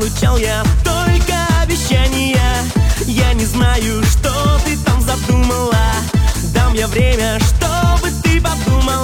получал я только обещания. Я не знаю, что ты там задумала. Дам я время, чтобы ты подумала.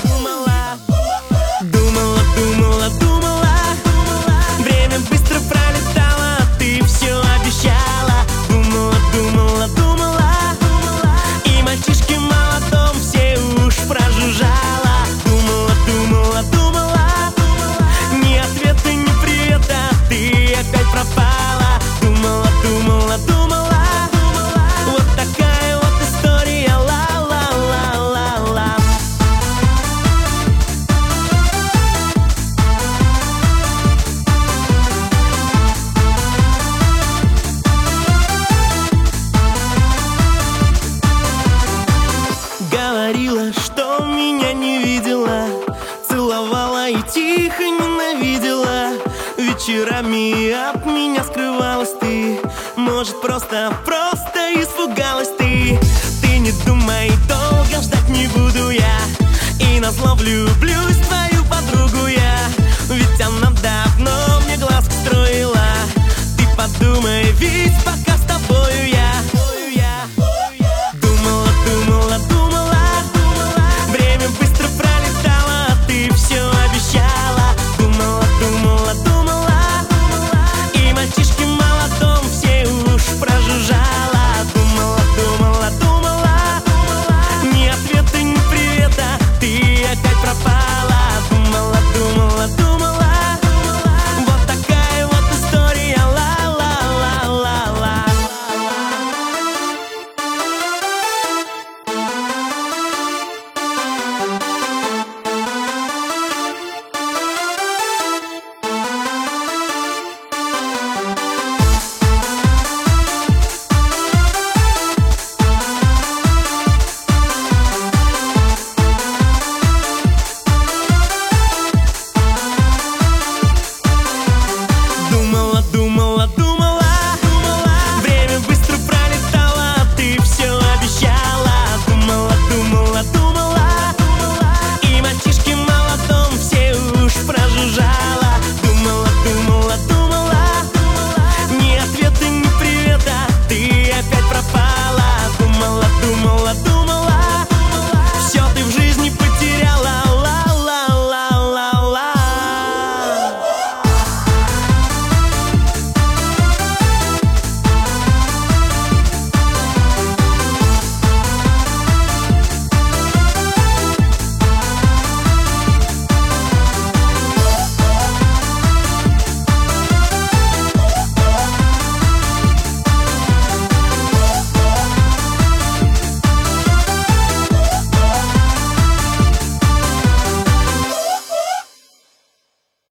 Думала, время быстро пролетало, ты все обещала. Думала, и мальчишки в молодом все уж прожужжала. Думала, ни ответа, ни привета, ты опять пропала. Думала, вот такая вот история, ла-ла-ла-ла-ла. Говорила, что меня не видела, целовала и тихо ненавидела. Вечерами от меня скрывалась ты. Может, просто испугалась ты. Ты не думай, долго ждать не буду я. И назло влюблюсь в твою подругу я. Ведь она давно